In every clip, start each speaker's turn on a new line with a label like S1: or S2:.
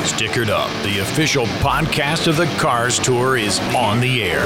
S1: Stickered Up, the official podcast of the Cars Tour, is on the air.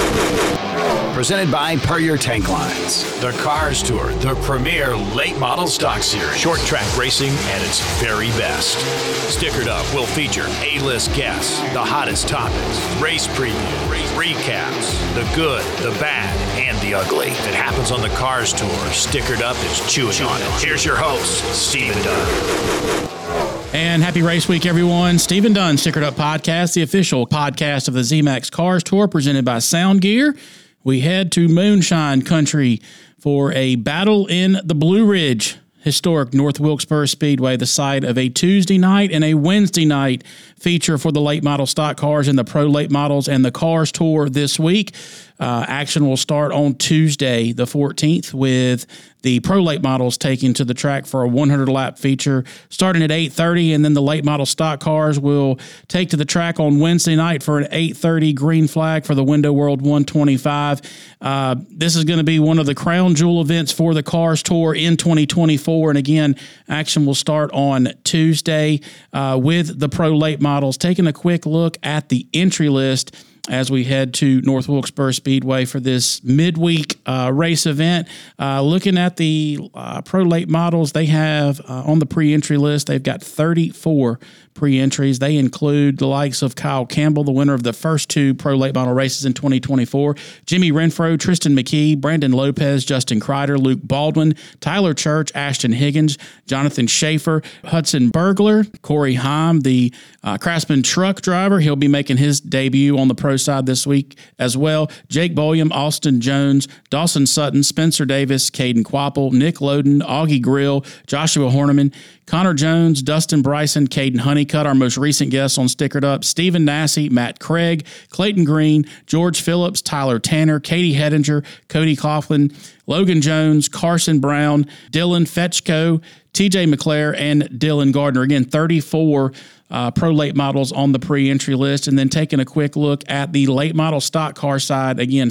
S1: Presented by Puryear Tank Lines. The Cars Tour, the premier late model stock series. Short track racing at its very best. Stickered Up will feature A-list guests, the hottest topics, race previews, recaps, the good, the bad, and the ugly. If it happens on the Cars Tour, Stickered Up is chewing on it. Here's your host, Stephen Dunn.
S2: And happy race week, everyone. Stephen Dunn, Stickered Up Podcast, the official podcast of the ZMAX Cars Tour, presented by Sound Gear. We head to Moonshine Country for a battle in the Blue Ridge, historic North Wilkesboro Speedway, the site of a Tuesday night and a Wednesday night feature for the late model stock cars and the pro late models and the Cars Tour this week. Action will start on Tuesday, the 14th, with the pro late models taking to the track for a 100-lap feature starting at 8:30, and then the late model stock cars will take to the track on Wednesday night for an 8:30 green flag for the Window World 125. This is going to be one of the crown jewel events for the Cars Tour in 2024, and again, action will start on Tuesday with the pro late models. Taking a quick look at the entry list as we head to North Wilkesboro Speedway for this midweek race event. Looking at the pro late models, they have on the pre-entry list, they've got 34 pre-entries. They include the likes of Kyle Campbell, the winner of the first two pro late model races in 2024, Jimmy Renfro, Tristan McKee, Brandon Lopez, Justin Kreider, Luke Baldwin, Tyler Church, Ashton Higgins, Jonathan Schaefer, Hudson Burglar, Corey Heim, the Craftsman truck driver. He'll be making his debut on the pro side this week as well. Jake Bolyam, Austin Jones, Dawson Sutton, Spencer Davis, Caden Quapple, Nick Loden, Augie Grill, Joshua Horniman, Connor Jones, Dustin Bryson, Caden Honeycutt, our most recent guests on Stickered Up, Stephen Nassy, Matt Craig, Clayton Green, George Phillips, Tyler Tanner, Katie Hedinger, Cody Coughlin, Logan Jones, Carson Brown, Dylan Fetchko, TJ McClare, and Dylan Gardner. Again, 34 pro late models on the pre-entry list. And then taking a quick look at the late model stock car side, again,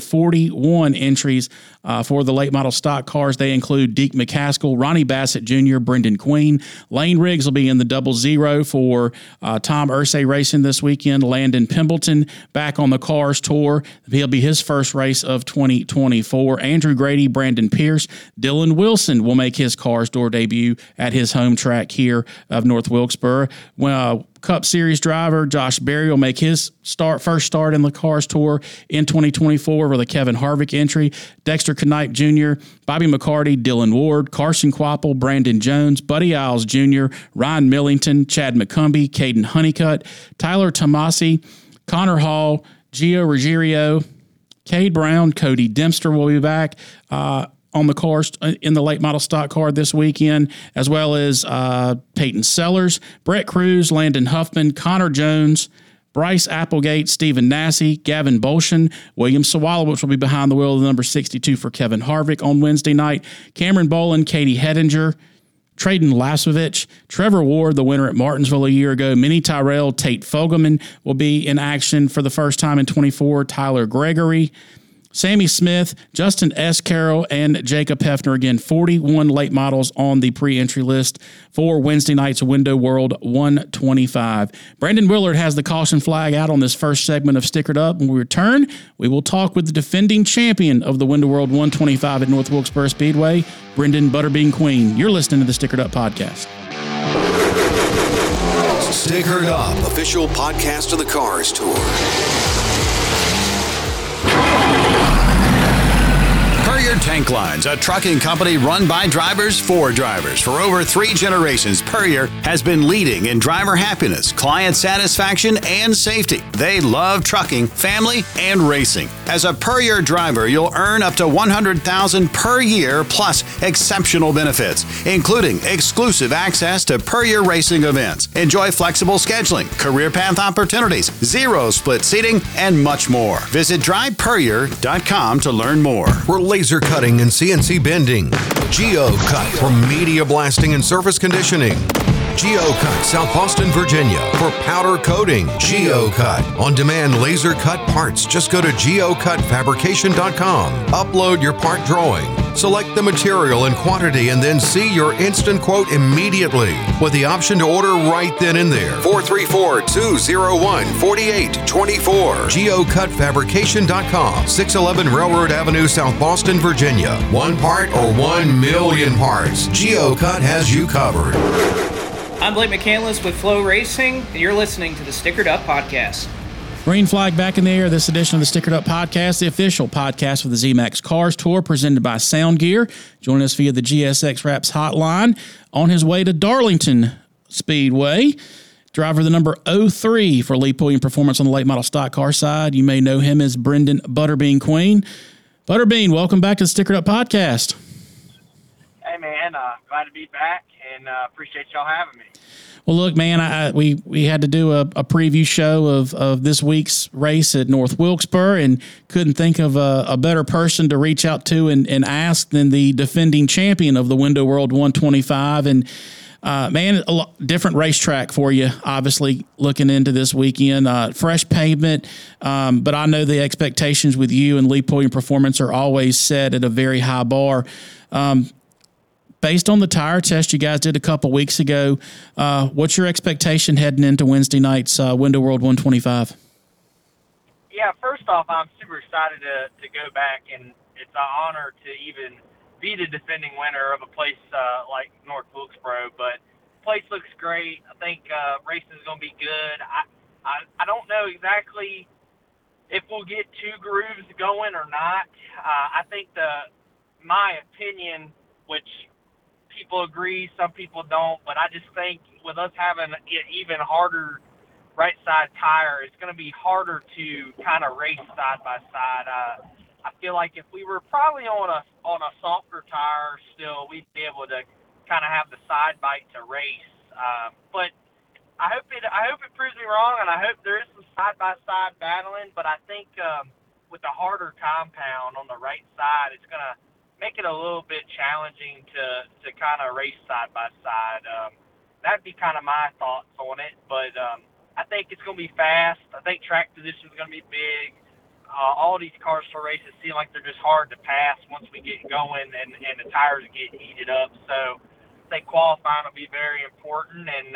S2: 41 entries for the late model stock cars. They include Deke McCaskill, Ronnie Bassett Jr., Brendan Queen. Lane Riggs will be in the 00 for Tom Irsay Racing this weekend. Landon Pimbleton back on the Cars Tour. He'll be his first race of 2024. Andrew Grady, Brandon Pierce. Dylan Wilson will make his Cars Tour debut at his home track here of North Wilkesboro. Cup Series driver Josh Berry will make his first start in the Cars Tour in 2024 with a Kevin Harvick entry. Dexter Knight Jr., Bobby McCarty, Dylan Ward, Carson Quapple, Brandon Jones, Buddy Isles Jr., Ryan Millington, Chad McCumbee, Caden Honeycutt, Tyler Tomasi, Connor Hall, Gio Ruggiero, Cade Brown, Cody Dempster will be back on the cars in the late model stock car this weekend, as well as Peyton Sellers, Brett Cruz, Landon Huffman, Connor Jones, Bryce Applegate, Stephen Nassy, Gavin Bolshin, William Sawalowicz will be behind the wheel of the number 62 for Kevin Harvick on Wednesday night, Cameron Bolin, Katie Hedinger, Traden Lasovich, Trevor Ward, the winner at Martinsville a year ago, Minnie Tyrell, Tate Fogelman will be in action for the first time in 24, Tyler Gregory, Sammy Smith, Justin S. Carroll, and Jacob Hefner. Again, 41 late models on the pre-entry list for Wednesday night's Window World 125. Brandon Willard has the caution flag out on this first segment of Stickered Up. When we return, we will talk with the defending champion of the Window World 125 at North Wilkesboro Speedway, Brendan Butterbean Queen. You're listening to the Stickered Up Podcast.
S3: Stickered Up, official podcast of the Cars Tour.
S1: Puryear Tank Lines, a trucking company run by drivers for drivers. For over 3 generations, Puryear has been leading in driver happiness, client satisfaction, and safety. They love trucking, family, and racing. As a Puryear driver, you'll earn up to $100,000 per year plus exceptional benefits, including exclusive access to Puryear racing events. Enjoy flexible scheduling, career path opportunities, 0 split seating, and much more. Visit drivepuryear.com to learn more.
S3: We're laser cutting and CNC bending. GeoCut for media blasting and surface conditioning. GeoCut, South Boston, Virginia for powder coating. GeoCut, on-demand laser cut parts. Just go to geocutfabrication.com. Upload your part drawing. Select the material and quantity and then see your instant quote immediately with the option to order right then and there. 434-201-4824. GeoCutFabrication.com. 611 Railroad Avenue, South Boston, Virginia. One part or 1 million parts. GeoCut has you covered.
S4: I'm Blake McCandless with Flow Racing, and you're listening to the Stickered Up Podcast.
S2: Green flag back in the air. This edition of the Stickered Up Podcast, the official podcast for the ZMAX Cars Tour, presented by Sound Gear. Join us via the GSX Wraps hotline on his way to Darlington Speedway. Driver the number 03 for Lee Pulliam Performance on the late model stock car side. You may know him as Brendan Butterbean Queen. Butterbean, welcome back to the Stickered Up Podcast.
S5: Hey, man, glad to be back, and appreciate y'all having me.
S2: Well, look, man, we had to do a preview show of this week's race at North Wilkesboro, and couldn't think of a better person to reach out to and ask than the defending champion of the Window World 125. And, man, different racetrack for you, obviously, looking into this weekend. Fresh pavement, but I know the expectations with you and Lee Pulliam Performance are always set at a very high bar. Based on the tire test you guys did a couple weeks ago, what's your expectation heading into Wednesday night's Window World 125?
S5: Yeah, first off, I'm super excited to go back, and it's an honor to even be the defending winner of a place like North Wilkesboro. But the place looks great. I think racing is going to be good. I don't know exactly if we'll get two grooves going or not. I think my opinion, which people agree, some people don't, but I just think with us having an even harder right side tire, it's going to be harder to kind of race side by side. I feel like if we were probably on a softer tire still, we'd be able to kind of have the side bite to race. But I hope it proves me wrong, and I hope there is some side by side battling. But I think with the harder compound on the right side, it's going to make it a little bit challenging to kind of race side by side. That'd be kind of my thoughts on it, but I think it's going to be fast. I think track position is going to be big. All these car store races seem like they're just hard to pass once we get going and the tires get heated up. So I think qualifying will be very important, and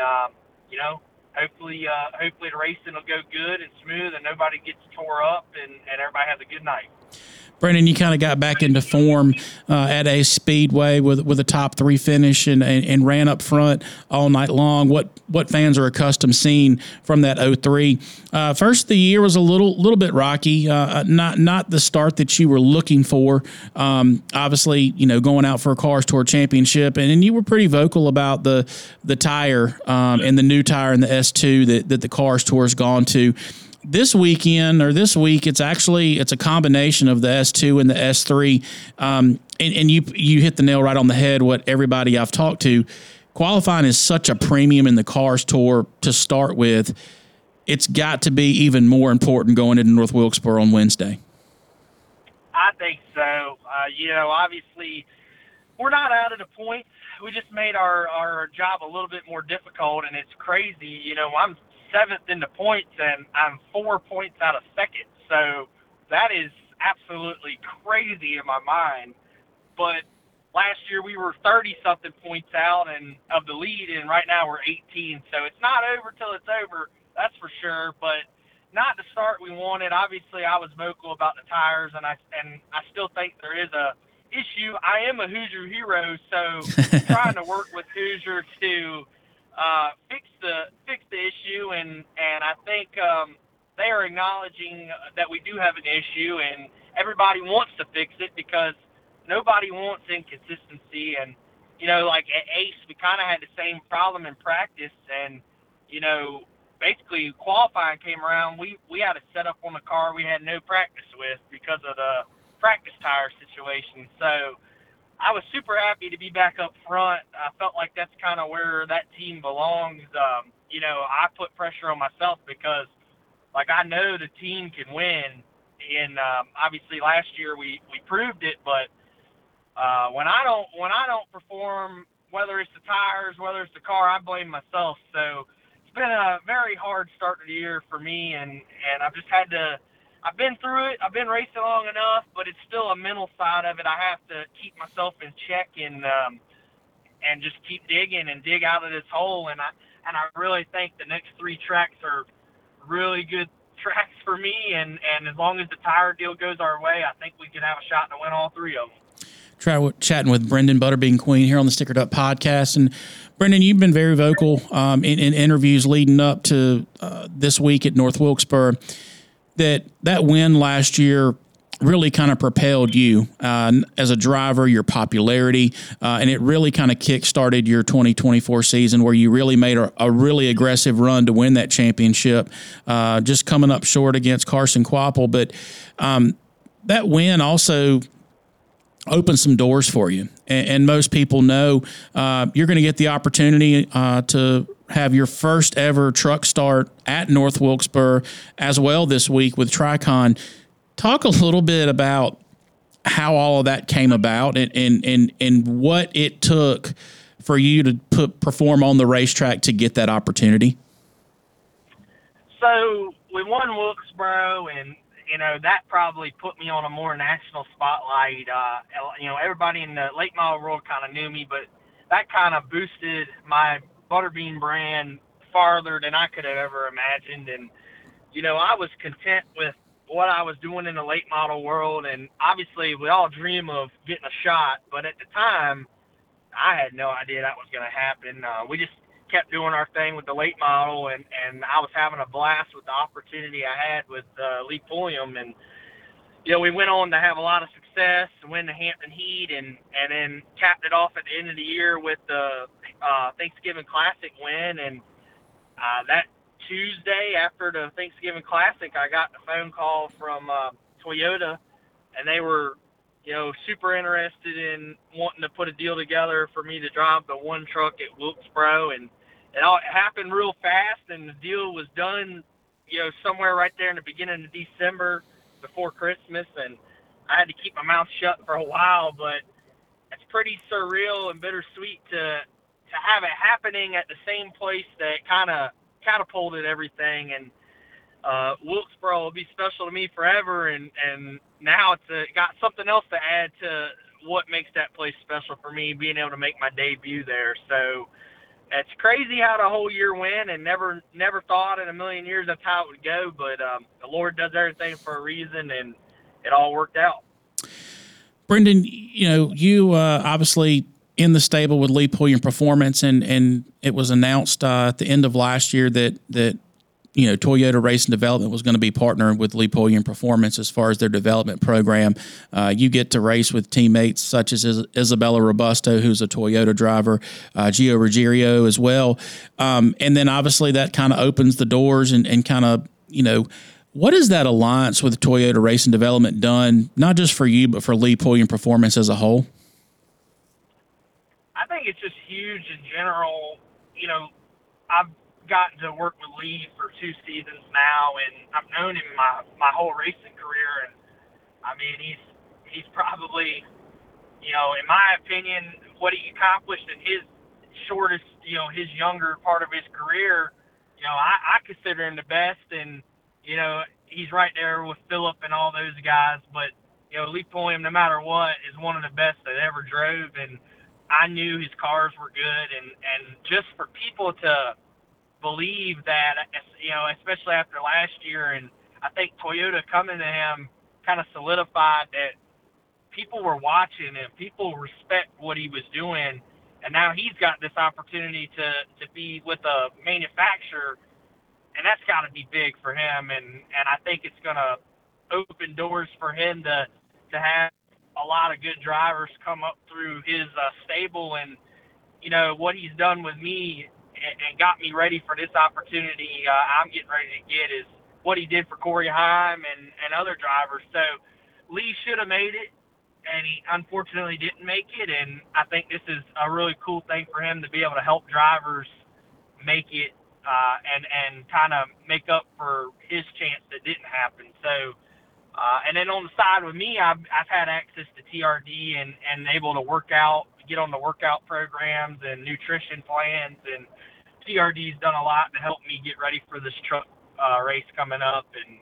S5: hopefully the racing will go good and smooth and nobody gets tore up and everybody has a good night.
S2: Brendan, you kind of got back into form at a speedway with a top three finish and ran up front all night long. What fans are accustomed seeing from that 03. First of the year was a little bit rocky, not the start that you were looking for. Obviously, going out for a Cars Tour Championship, and you were pretty vocal about the tire and the new tire in the S2 that the Cars Tour has gone to. This week, it's a combination of the S2 and the S3. And you hit the nail right on the head, what everybody I've talked to. Qualifying is such a premium in the Cars Tour to start with. It's got to be even more important going into North Wilkesboro on Wednesday.
S5: I think so. Obviously, we're not out of the points. We just made our job a little bit more difficult, and it's crazy. I'm 7th in the points, and I'm 4 points out of 2nd. So that is absolutely crazy in my mind. But last year we were 30-something points out and of the lead, and right now we're 18. So it's not over till it's over, that's for sure. But not the start we wanted. Obviously, I was vocal about the tires, and I still think there is a issue. I am a Hoosier hero, so trying to work with Hoosier to fix the issue, and I think they are acknowledging that we do have an issue, and everybody wants to fix it because nobody wants inconsistency. And like at Ace, we kind of had the same problem in practice, and basically qualifying came around, we had a setup on the car we had no practice with because of the practice tire situation. So I was super happy to be back up front. I felt like that's kind of where that team belongs. I put pressure on myself because, I know the team can win. And obviously last year we proved it. But when I don't perform, whether it's the tires, whether it's the car, I blame myself. So it's been a very hard start to the year for me, and I've just had to I've been through it. I've been racing long enough, but it's still a mental side of it. I have to keep myself in check and just keep digging and dig out of this hole. And I really think the next 3 tracks are really good tracks for me. And as long as the tire deal goes our way, I think we could have a shot to win all 3 of them.
S2: Chatting with Brendan Butterbean Queen here on the Stickered Up podcast. And Brendan, you've been very vocal in interviews leading up to this week at North Wilkesboro that win last year really kind of propelled you as a driver, your popularity, and it really kind of kick-started your 2024 season where you really made a really aggressive run to win that championship, just coming up short against Carson Kvapil. But that win also opened some doors for you. And most people know you're going to get the opportunity to have your first ever truck start at North Wilkesboro as well this week with Tricon. Talk a little bit about how all of that came about and what it took for you to perform on the racetrack to get that opportunity.
S5: So we won Wilkesboro, and that probably put me on a more national spotlight. Everybody in the late model world kind of knew me, but that kind of boosted my Butterbean brand farther than I could have ever imagined. And, I was content with what I was doing in the late model world. And obviously we all dream of getting a shot, but at the time I had no idea that was going to happen. We just kept doing our thing with the late model, and I was having a blast with the opportunity I had with Lee Pulliam. And, we went on to have a lot of success and win the Hampton Heat and then capped it off at the end of the year with the Thanksgiving Classic win. And that Tuesday after the Thanksgiving Classic, I got a phone call from Toyota, and they were, super interested in wanting to put a deal together for me to drive the one truck at Wilkesboro. And it all happened real fast, and the deal was done, somewhere right there in the beginning of December before Christmas. And I had to keep my mouth shut for a while, but it's pretty surreal and bittersweet to have it happening at the same place that kind of catapulted everything. And Wilkesboro will be special to me forever, and now it's got something else to add to what makes that place special for me, being able to make my debut there. So it's crazy how the whole year went, and never thought in a million years that's how it would go, but the Lord does everything for a reason, and it all worked out.
S2: Brendan, you obviously in the stable with Lee Pulliam Performance, and it was announced at the end of last year that Toyota Racing Development was going to be partnering with Lee Pulliam Performance as far as their development program. You get to race with teammates such as Isabella Robusto, who's a Toyota driver, Gio Ruggiero as well. And then obviously that kind of opens the doors and kind of, what has that alliance with Toyota Racing Development done, not just for you, but for Lee Pulliam Performance as a whole?
S5: I think it's just huge in general. I've gotten to work with Lee for 2 seasons now, and I've known him my whole racing career. And I mean, he's probably, in my opinion, what he accomplished in his shortest, his younger part of his career, I consider him the best. And, he's right there with Phillip and all those guys. But, Lee Pulliam, no matter what, is one of the best that ever drove. And I knew his cars were good. And just for people to believe that, especially after last year, and I think Toyota coming to him kind of solidified that people were watching and people respect what he was doing. And now he's got this opportunity to be with a manufacturer, and that's got to be big for him. And I think it's going to open doors for him to have a lot of good drivers come up through his stable. And, what he's done with me and got me ready for this opportunity I'm getting ready to get is what he did for Corey Heim and other drivers. So Lee should have made it, and he unfortunately didn't make it. And I think this is a really cool thing for him to be able to help drivers make it and kind of make up for his chance that didn't happen. So, and then on the side with me, I've had access to TRD and able to work out, get on the workout programs and nutrition plans, and TRD's done a lot to help me get ready for this truck race coming up. And I'm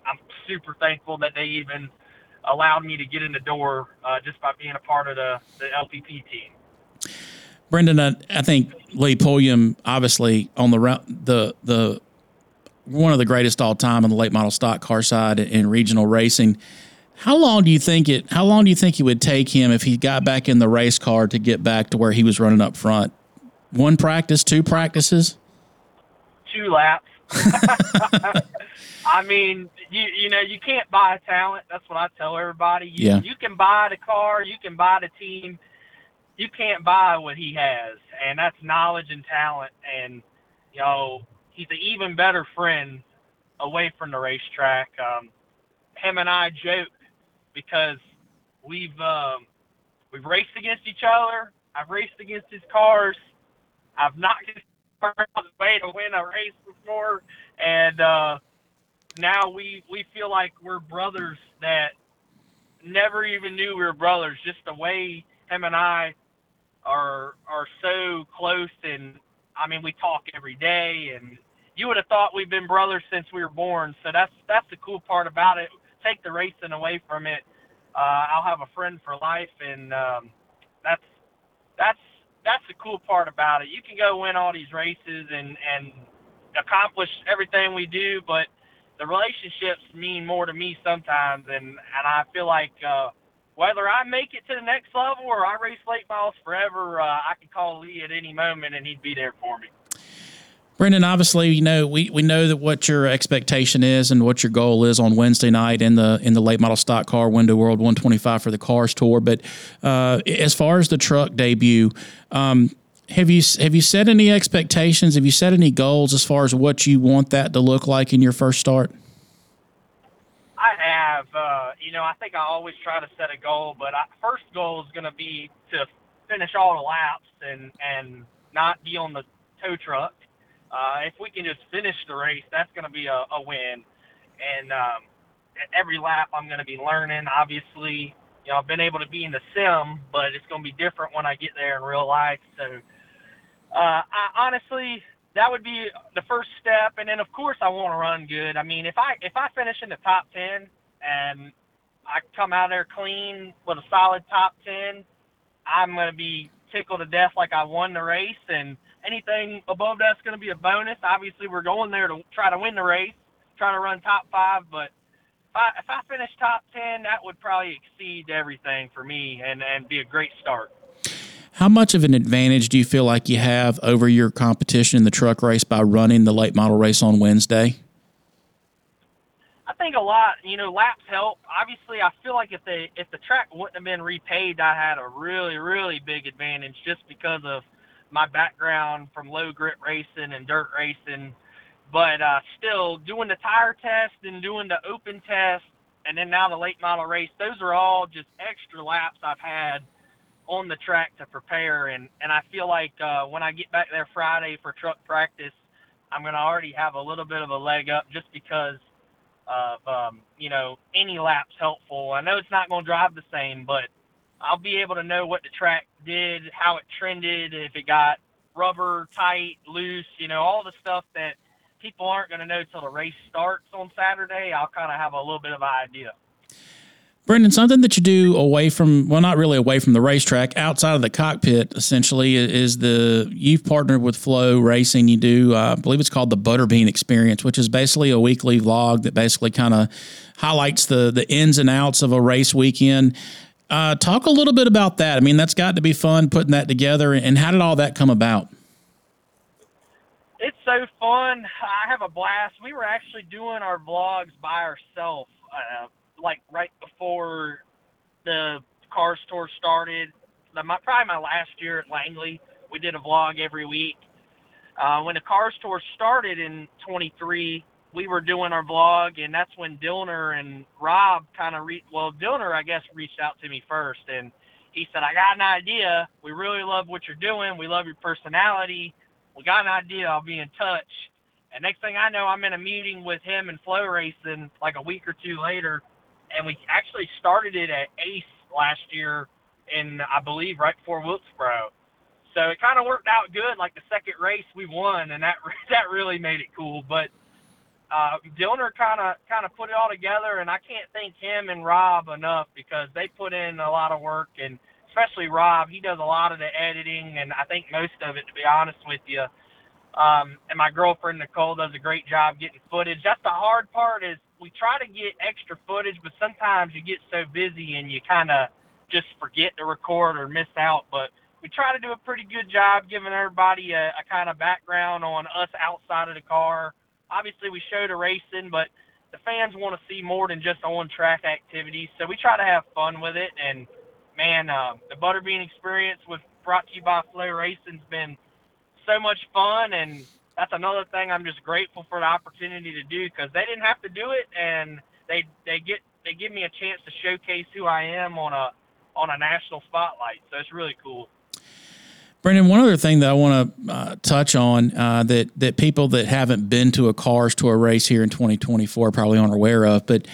S5: super thankful that they even allowed me to get in the door just by being a part of the LPP team.
S2: Brendan, I think Lee Pulliam, obviously on the one of the greatest all time on the late model stock car side in regional racing. How long do you think it would take him if he got back in the race car to get back to where he was running up front? One practice, two practices?
S5: 2 laps. I mean, you can't buy talent. That's what I tell everybody. You can buy the car, you can buy the team. You can't buy what he has, and that's knowledge and talent. And, he's an even better friend away from the racetrack. Him and I joke because we've raced against each other. I've raced against his cars. I've knocked his car out of his way to win a race before, and now we feel like we're brothers that never even knew we were brothers. Just the way him and I are so close, and I mean, we talk every day, and you would have thought we've been brothers since we were born. So that's the cool part about it. Take the racing away from it. I'll have a friend for life, and that's the cool part about it. You can go win all these races and accomplish everything we do, but the relationships mean more to me sometimes, and I feel like whether I make it to the next level or I race late models forever, I can call Lee at any moment and he'd be there for me.
S2: Brendan, obviously, we know that what your expectation is and what your goal is on Wednesday night in the late model stock car Window World 125 for the Cars Tour. But as far as the truck debut, have you set any expectations? Have you set any goals as far as what you want that to look like in your first start?
S5: I have. I think I always try to set a goal, but first goal is going to be to finish all the laps and not be on the tow truck. If we can just finish the race, that's going to be a win. And every lap I'm going to be learning. Obviously, I've been able to be in the sim, but it's going to be different when I get there in real life. So, honestly, that would be the first step. And then, of course, I want to run good. I mean, if I finish in the top 10 and I come out there clean with a solid top 10, I'm going to be tickled to death like I won the race. And anything above that's going to be a bonus. Obviously, we're going there to try to win the race, try to run top 5. But if I finish top 10, that would probably exceed everything for me and be a great start.
S2: How much of an advantage do you feel like you have over your competition in the truck race by running the late model race on Wednesday?
S5: I think a lot. Laps help. Obviously, I feel like if the track wouldn't have been repaved, I had a really, really big advantage just because of my background from low grit racing and dirt racing. But still, doing the tire test and doing the open test and then now the late model race, those are all just extra laps I've had on the track to prepare. And I feel like when I get back there Friday for truck practice, I'm going to already have a little bit of a leg up just because of, any lap's helpful. I know it's not going to drive the same, but I'll be able to know what the track did, how it trended, if it got rubber, tight, loose, all the stuff that people aren't going to know till the race starts on Saturday. I'll kind of have a little bit of an idea.
S2: Brendan, something that you do not really away from the racetrack, outside of the cockpit, essentially, is you've partnered with Flow Racing. You do, I believe it's called the Butterbean Experience, which is basically a weekly vlog that basically kind of highlights the ins and outs of a race weekend. Talk a little bit about that. I mean, that's got to be fun putting that together. And how did all that come about?
S5: It's so fun. I have a blast. We were actually doing our vlogs by ourselves, like right before the Cars Tour started. Probably my last year at Langley, we did a vlog every week. When the Cars Tour started in 23, we were doing our vlog, and that's when Dillner and Rob Dillner, I guess, reached out to me first, and he said, I got an idea. We really love what you're doing. We love your personality. We got an idea. I'll be in touch. And next thing I know, I'm in a meeting with him and Flow Racing like a week or two later, and we actually started it at Ace last year I believe, right before Wilkesboro. So it kind of worked out good. Like the second race we won, and that really made it cool. But Dillner kind of put it all together, and I can't thank him and Rob enough because they put in a lot of work, and especially Rob. He does a lot of the editing, and I think most of it, to be honest with you. And my girlfriend Nicole does a great job getting footage. That's the hard part, is we try to get extra footage, but sometimes you get so busy and you kind of just forget to record or miss out. But we try to do a pretty good job giving everybody a kind of background on us outside of the car. Obviously, we show the racing, but the fans want to see more than just on-track activities, so we try to have fun with it. And, man, the Butterbean experience brought to you by Flow Racing has been so much fun, and that's another thing I'm just grateful for the opportunity to do, because they didn't have to do it, and they give me a chance to showcase who I am on a national spotlight. So it's really cool.
S2: Brendan, one other thing that I want to touch on that people that haven't been to a Cars Tour race here in 2024 probably aren't aware of, but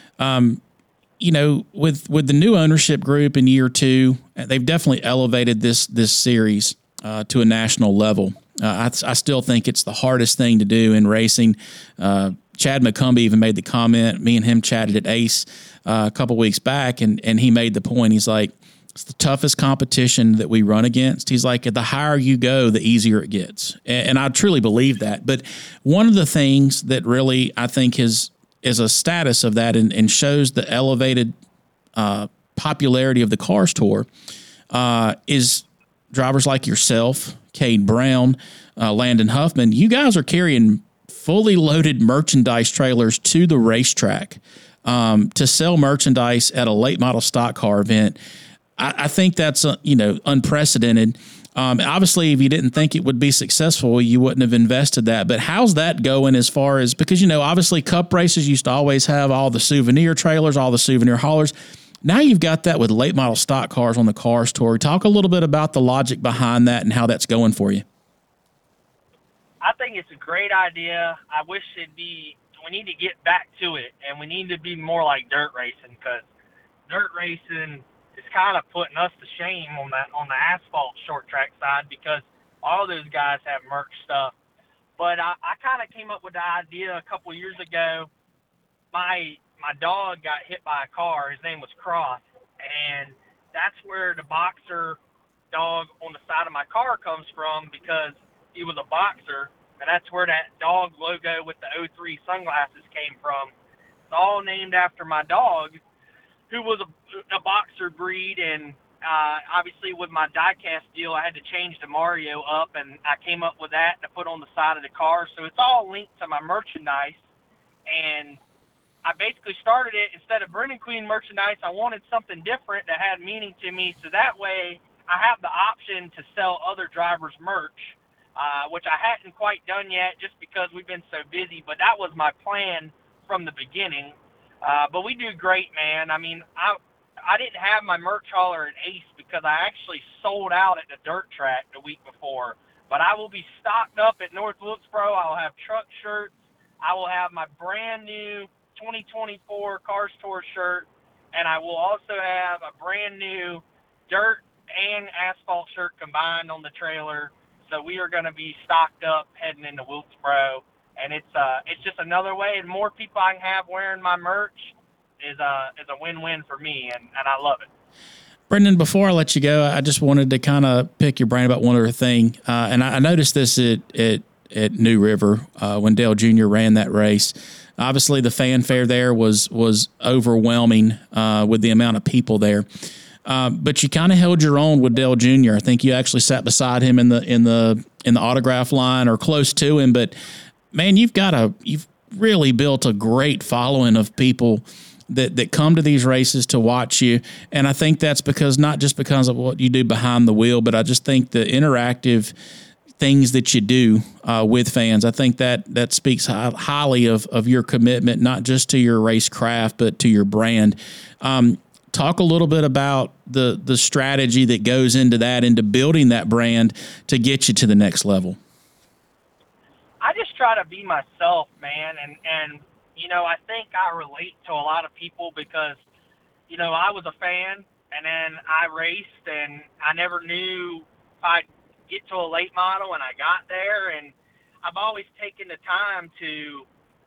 S2: you know, with the new ownership group in year 2, they've definitely elevated this series to a national level. I still think it's the hardest thing to do in racing. Chad McCumbee even made the comment. Me and him chatted at Ace a couple weeks back, and he made the point. He's like, it's the toughest competition that we run against. He's like, the higher you go, the easier it gets. And I truly believe that. But one of the things that really I think is a status of that and shows the elevated popularity of the Cars Tour is drivers like yourself, Cade Brown, Landon Huffman. You guys are carrying fully loaded merchandise trailers to the racetrack to sell merchandise at a late model stock car event. I think that's unprecedented. Obviously, if you didn't think it would be successful, you wouldn't have invested that. But how's that going as far as, because obviously Cup races used to always have all the souvenir trailers, all the souvenir haulers. Now you've got that with late model stock cars on the Cars Tour. Talk a little bit about the logic behind that and how that's going for you.
S5: I think it's a great idea. I wish we need to get back to it, and we need to be more like dirt racing, because dirt racing is kind of putting us to shame on the asphalt short track side, because all those guys have merch stuff. But I kind of came up with the idea a couple years ago. My dog got hit by a car. His name was Cross, and that's where the boxer dog on the side of my car comes from, because he was a boxer, and that's where that dog logo with the 03 sunglasses came from. It's all named after my dog, who was a boxer breed, and obviously with my diecast deal, I had to change the Mario up, and I came up with that to put on the side of the car. So it's all linked to my merchandise, and I basically started it, instead of Brendan Queen merchandise, I wanted something different that had meaning to me, so that way I have the option to sell other drivers' merch, which I hadn't quite done yet just because we've been so busy, but that was my plan from the beginning. But we do great, man. I mean, I didn't have my merch hauler at Ace because I actually sold out at the dirt track the week before, but I will be stocked up at North Wilkesboro. I'll have truck shirts. I will have my brand new 2024 Cars Tour shirt, and I will also have a brand new dirt and asphalt shirt combined on the trailer. So we are going to be stocked up heading into Wilkesboro, and it's just another way, and more people I can have wearing my merch is a win-win for me, and I love it.
S2: Brendan, before I let you go, I just wanted to kind of pick your brain about one other thing, and I noticed this at New River when Dale Jr. ran that race. Obviously, the fanfare there was overwhelming with the amount of people there. But you kind of held your own with Dale Jr. I think you actually sat beside him in the autograph line or close to him. But man, you've really built a great following of people that come to these races to watch you. And I think that's not just because of what you do behind the wheel, but I just think the interactive things that you do with fans, I think that speaks highly of your commitment, not just to your race craft, but to your brand. Talk a little bit about the strategy that goes into that, into building that brand to get you to the next level.
S5: I just try to be myself, man, and I think I relate to a lot of people because, I was a fan, and then I raced, and I never knew if I'd get to a late model, and I got there, and I've always taken the time to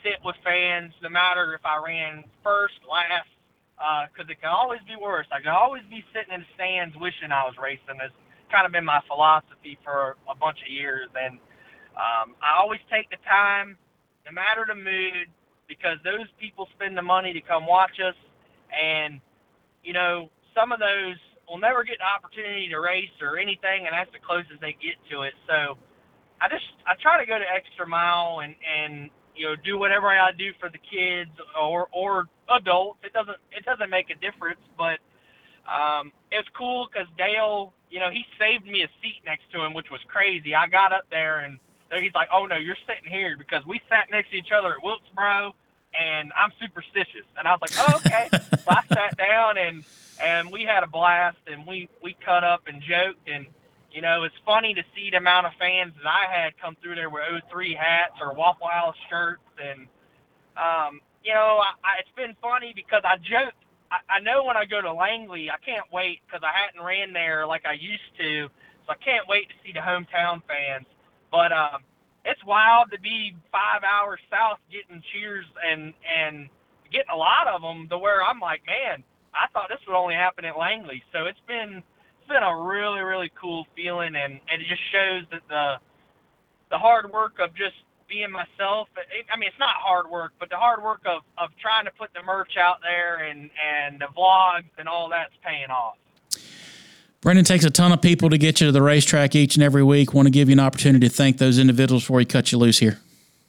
S5: sit with fans, no matter if I ran first, last, because it can always be worse. I can always be sitting in the stands wishing I was racing. It's kind of been my philosophy for a bunch of years. And I always take the time, no matter the mood, because those people spend the money to come watch us. And, you know, some of those will never get the opportunity to race or anything, and that's the closest they get to it. So I try to go the extra mile and you know, do whatever I do for the kids or adults. It doesn't make a difference, but it's cool because Dale, you know, he saved me a seat next to him, which was crazy. I got up there and he's like, "Oh no, you're sitting here," because we sat next to each other at Wilkesboro, and I'm superstitious. And I was like, "Oh, okay." So I sat down and we had a blast, and we cut up and joked. And you know, it's funny to see the amount of fans that I had come through there with 03 hats or Waffle House shirts. And, you know, it's been funny because I joked. I know when I go to Langley, I can't wait because I hadn't ran there like I used to. So I can't wait to see the hometown fans. But it's wild to be 5 hours south getting cheers and getting a lot of them to where I'm like, man, I thought this would only happen at Langley. So it's been a really, really cool feeling, and it just shows that the hard work of just being myself. I mean, it's not hard work, but the hard work of trying to put the merch out there and the vlogs and all that's paying off.
S2: Brendan, takes a ton of people to get you to the racetrack each and every week. Want to give you an opportunity to thank those individuals before he cuts you loose here.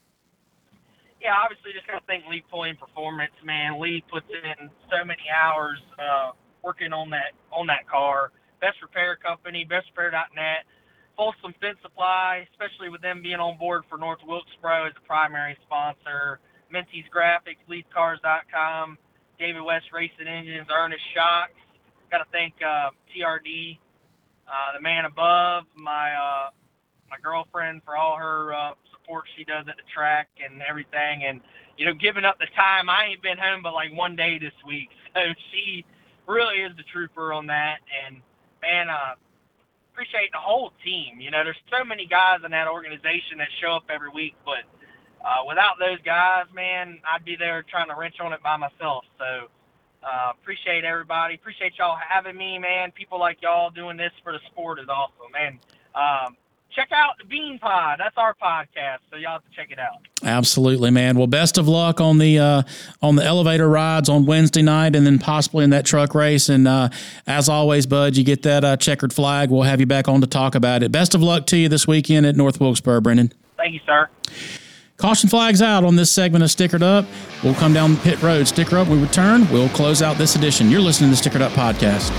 S5: Yeah, obviously just got to thank Lee Pulliam Performance, man. Lee puts in so many hours working on that car. Best Repair Company, bestrepair.net, Folsom Fence Supply, especially with them being on board for North Wilkesboro as a primary sponsor, Minty's Graphics, LeedsCars.com, David West Racing Engines, Ernest Shocks. Got to thank TRD, the man above, my girlfriend for all her support she does at the track and everything. And, you know, giving up the time. I ain't been home but like one day this week. So she really is the trooper on that. And, man, appreciate the whole team. You know, there's so many guys in that organization that show up every week, but without those guys, man, I'd be there trying to wrench on it by myself. So appreciate everybody. Appreciate y'all having me, man. People like y'all doing this for the sport is awesome, man. Check out the Bean Pod. That's our podcast, so y'all have to check it out.
S2: Absolutely, man. Well, best of luck on the elevator rides on Wednesday night, and then possibly in that truck race. And as always, Bud, you get that checkered flag. We'll have you back on to talk about it. Best of luck to you this weekend at North Wilkesboro, Brendan.
S5: Thank you, sir.
S2: Caution flags out on this segment of Stickered Up. We'll come down pit road, sticker up. We return. We'll close out this edition. You're listening to the Stickered Up Podcast.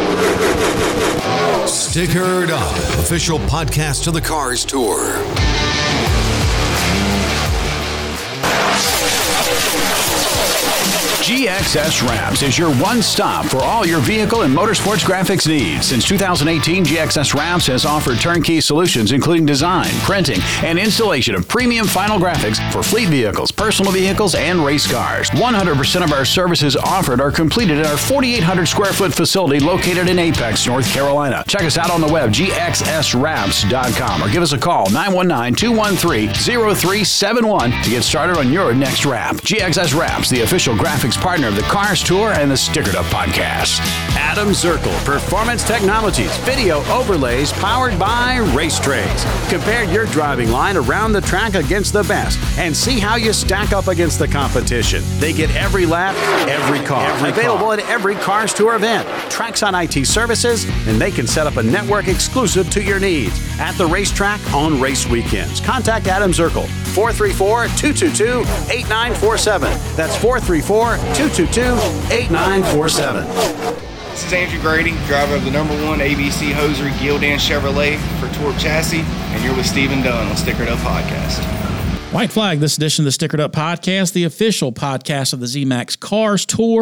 S3: Stickered Up, official podcast of the Cars Tour.
S1: GXS Wraps is your one-stop for all your vehicle and motorsports graphics needs. Since 2018, GXS Wraps has offered turnkey solutions including design, printing, and installation of premium final graphics for fleet vehicles, personal vehicles, and race cars. 100% of our services offered are completed at our 4,800 square foot facility located in Apex, North Carolina. Check us out on the web, gxswraps.com, or give us a call, 919-213-0371 to get started on your next wrap. GXS Wraps, the official graphics partner of the Cars Tour and the Stickered Up Podcast. Adam Zirkle, Performance Technologies, video overlays powered by Racetrays. Compare your driving line around the track against the best and see how you stack up against the competition. They get every lap, every car. Available at every Cars Tour event. Trackside IT services, and they can set up a network exclusive to your needs at the racetrack on race weekends. Contact Adam Zirkle, 434-222-8947. That's 434-222-8947.
S6: This is Andrew Grady, driver of the #1 ABC Hosiery Gildan Chevrolet for Torque Chassis, and you're with Stephen Dunn on Stickered Up Podcast.
S2: White flag, this edition of the Stickered Up Podcast, the official podcast of the ZMAX Cars Tour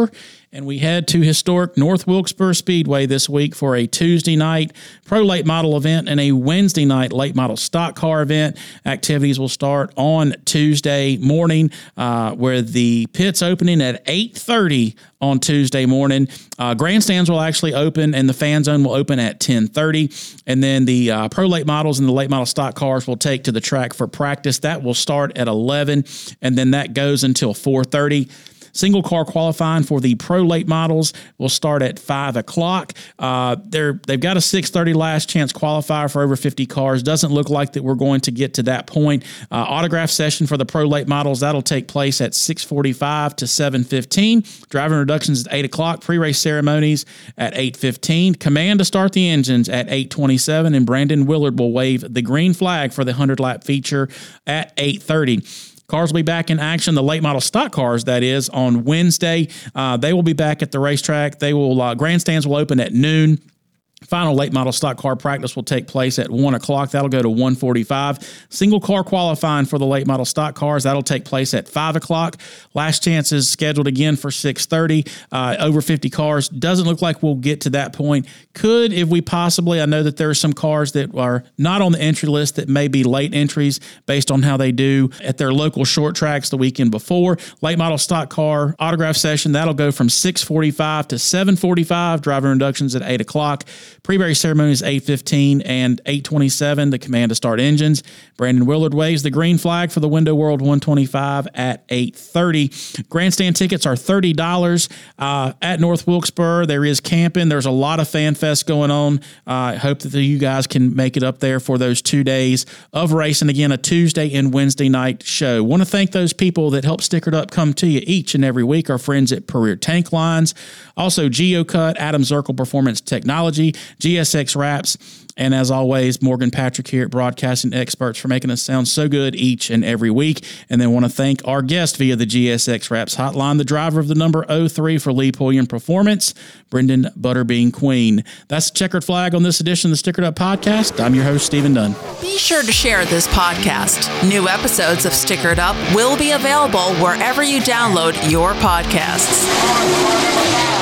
S2: And we head to historic North Wilkesboro Speedway this week for a Tuesday night Pro Late Model event and a Wednesday night Late Model Stock Car event. Activities will start on Tuesday morning, where the pit's opening at 8:30 on Tuesday morning. Grandstands will actually open and the fan zone will open at 10:30. And then the Pro Late Models and the Late Model Stock Cars will take to the track for practice. That will start at 11, and then that goes until 4:30. Single car qualifying for the Pro Late Models will start at 5 o'clock. They've got a 6:30 last chance qualifier for over 50 cars. Doesn't look like that we're going to get to that point. Autograph session for the Pro Late Models, that'll take place at 6:45 to 7:15. Driver introductions at 8 o'clock. Pre-race ceremonies at 8:15. Command to start the engines at 8:27. And Brandon Willard will wave the green flag for the 100-lap feature at 8:30. Cars will be back in action, the late model stock cars, that is, on Wednesday. They will be back at the racetrack. Grandstands will open at noon. Final late model stock car practice will take place at 1 o'clock. That'll go to 1:45. Single car qualifying for the late model stock cars, that'll take place at 5 o'clock. Last chance is scheduled again for 6:30. Over 50 cars. Doesn't look like we'll get to that point. Could, if we possibly, I know that there are some cars that are not on the entry list that may be late entries based on how they do at their local short tracks the weekend before. Late model stock car autograph session, that'll go from 6:45 to 7:45. Driver inductions at 8 o'clock. Pre-race ceremony is 8:15 and 8:27. The command to start engines. Brandon Willard waves the green flag for the Window World 125 at 8:30. Grandstand tickets are $30 at North Wilkesboro. There is camping. There's a lot of fan fest going on. I hope that you guys can make it up there for those 2 days of racing. Again, a Tuesday and Wednesday night show. Want to thank those people that help Stickered Up come to you each and every week. Our friends at Puryear Tank Lines. Also, GeoCut, Adam Zirkle Performance Technology, GSX Wraps, and as always, Morgan Patrick here at Broadcasting Experts for making us sound so good each and every week. And then want to thank our guest via the GSX Wraps hotline, the driver of the number 03 for Lee Pulliam Performance, Brendan Butterbean Queen. That's the checkered flag on this edition of the Stickered Up Podcast. I'm your host, Stephen Dunn.
S7: Be sure to share this podcast. New episodes of Stickered Up will be available wherever you download your podcasts.